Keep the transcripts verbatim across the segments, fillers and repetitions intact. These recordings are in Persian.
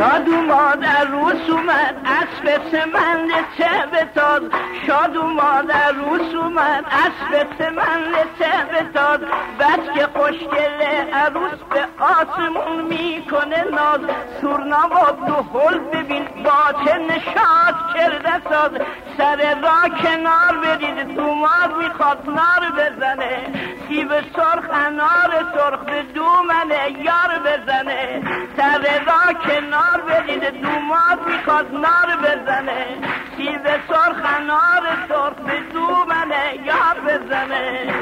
شاد اومد عروس اومد اسب سمند چه بتاد، شاد اومد عروس اومد اسب سمند چه بتاد، بس که خوشگله عروس به آسمون میکنه ناز، سورنا و دهل ببین با چه نشاط کرده ساز، سر را کنار برید دوماد میخواد نار بزنه، سیب سرخ انار سرخ به دومنه یار بزنه، سر را کنار برید دوماد میخواد نار بزنه، سیب سرخ انار سرخ به دومنه یار بزنه.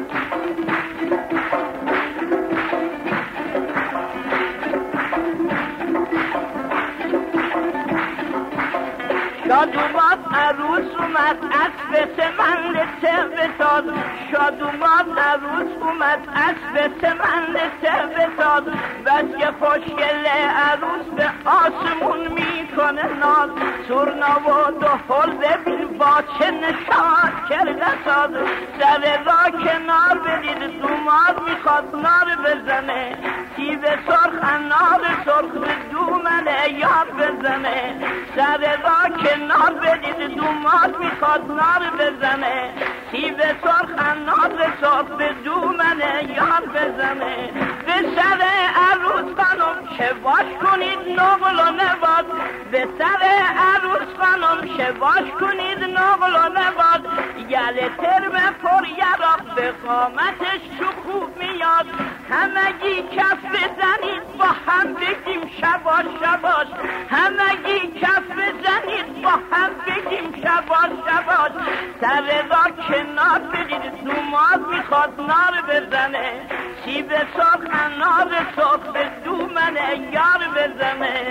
شاد اومد عروس اومد اسب سمند چه بتاد، شاد اومد عروس اومد اسب سمند چه بتاد، بس که خوشگله عروس به آسمون میکنه ناز، سورنا و دهل ببین با چه نشاط کرده ساز، سر را کنار برید دوماد میخواد نار بزنه، سیب سرخ انار سرخ به دومنه یار بزنه، سر را کنار بدید دوماد میخواد نار بزنه، سیب سرخ انار سرخ به دومنه یار بزنه، به سر عروس خانم شواش کنید نقل و نباد، به سر عروس خانم شواش کنید نقل و نباد، گل ترم پر یراب به قامتش چو خوب میاد، همگی کف بزنید با هم بگیم شباش شباش، همگی کف بزنید با هم بگیم شباش شباش، سر را کنار برید دوماد میخواد نار بزنه، سیب سرخ انار سرخ به دومنه یار بزنه.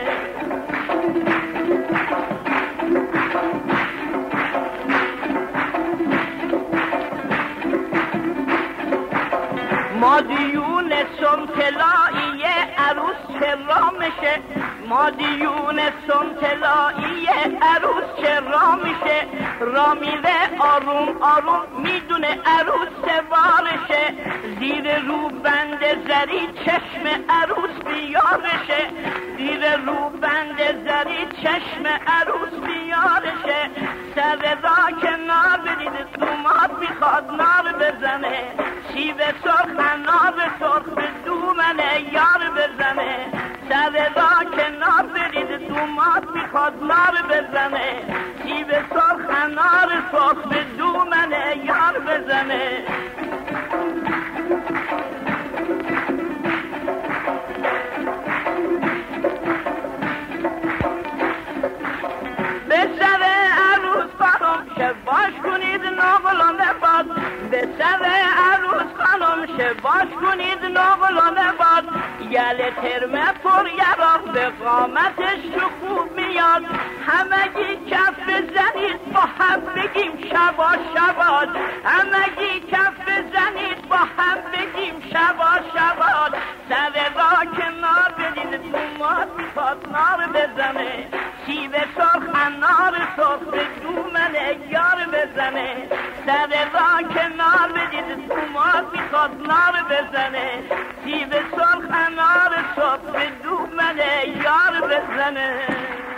مادیون سمتلایی عروس چه را میشه، مادیون سمتلایی عروس چه را میشه، را میره آروم آروم میدونه عروس سوارشه، زیر رو بند زری چشم عروس بیارشه، زیر رو بند زری چشم عروس بیارشه، سر را کنار برید دوماد میخواد نار بزنه، سیب سرخ انار سرخ به دومنه یار بزنه، سر را کنار برید دوماد میخواد نار بزنه، سیب سرخ انار سرخ به دومنه یار بزنه. به سر عروس خانم شواش کنید نقل و نباد، به سر عروس خانم شواش کنید نقل و نباد، گل ترمه پر یراق به قامتش چو خوب میاد، همگی کف بزنید با هم بگیم شباش شباش، همگی کف بزنید با هم بگیم شباش شباش، سر را کنار بدید دوماد میخواد نار بزنه، سیب سرخ انار سرخ به دومنه یار بزنه، سر را کنار بدید دوماد میخواد نار بزنه، سیب سرخ انار سرخ به دومنه یار بزنه.